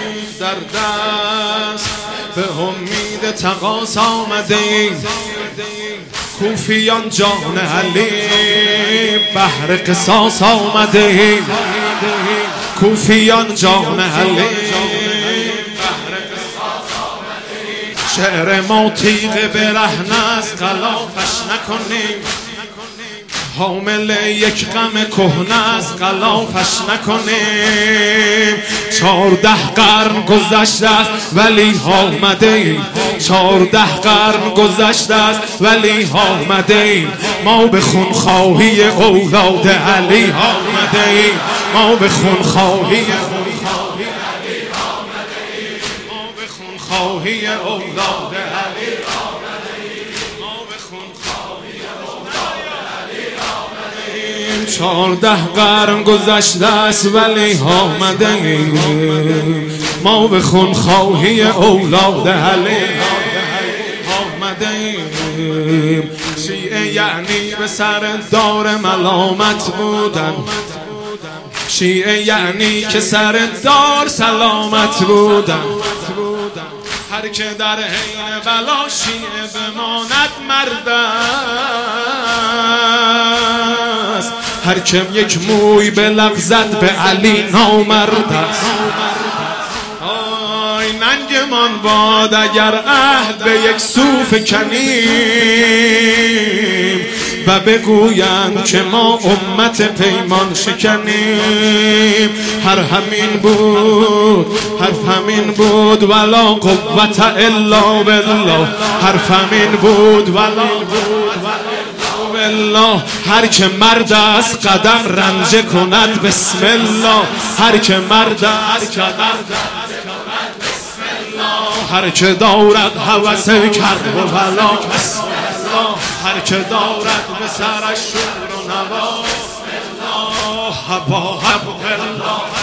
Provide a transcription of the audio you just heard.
در دست به امید تقاص آمده ایم. کوفیان جان علی بهر قصاص آمده ایم. کوفیان جان علی شعر ما تیغ برهنه از غلافش نکنیم. حامل یک غم کهنه از غلافش نکنیم. 14 قرن گذشته است ولی آمده ایم. 14 قرن گذشته است ولی آمده ایم. ما به خونخواهی اولاد علی آمده ایم. ما به خونخواهی خواهی اولاد علی آمده ایم. ما به خونخواهی اولاد علی آمده ایم. 14 قرن گذشته است ولی آمده ایم. ما به خونخواهی اولاد علی آمده ایم. شیعه یعنی به سر دار ملامت بودن. شیعه یعنی که سر دار سلامت بودن. هر که در حین بلا شیعه بماند مرد است. هر که یک موی بلغزد به علی نامرد است. آی ننگمان باد اگر عهد به یک سو فکنیم و بگویند که ما امت پیمان شکنیم. هر همین بود، حرف همین بود ولا قوت الا بالله. حرف همین بود ولا بالله. هر که مرد است قدم رنجه کند بسم الله. هر که مرد است قدم هر که دارد هوس کرب و بلا بسم الله. هر که دارد به سرش شور و نوا بسم الله. هبا هب الله.